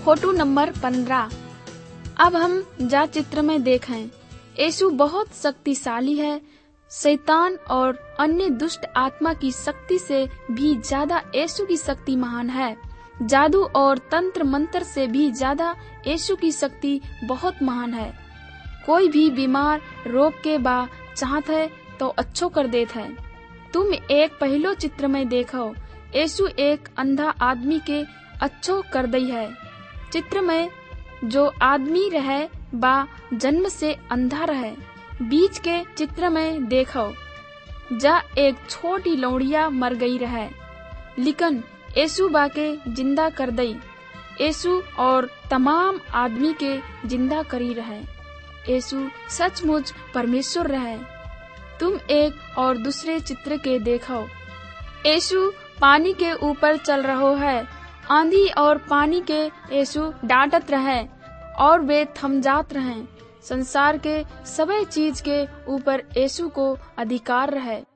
Photo number 15। अब हम जा चित्र में देखें, यीशु बहुत शक्तिशाली है। शैतान और अन्य दुष्ट आत्मा की शक्ति से भी ज्यादा यीशु की शक्ति महान है। जादू और तंत्र मंत्र से भी ज्यादा यीशु की शक्ति बहुत महान है। कोई भी बीमार रोग के बा चाहत है तो अच्छो कर देत है। तुम एक पहलो चित्र में देखो, यीशु एक अंधा आदमी के अच्छो कर दई है। चित्र में जो आदमी रहे बा जन्म से अंधा रहे। बीच के चित्र में देखो, जा एक छोटी लौड़िया मर गई रहे, लेकिन यीशु बा के जिंदा कर दई। यीशु और तमाम आदमी के जिंदा करी रहे। यीशु सचमुच परमेश्वर रहे। तुम एक और दूसरे चित्र के देखो, यीशु पानी के ऊपर चल रहो है। आंधी और पानी के यीशु डांटत रहे और वे थम जात रहे। संसार के सभी चीज के ऊपर यीशु को अधिकार रहे।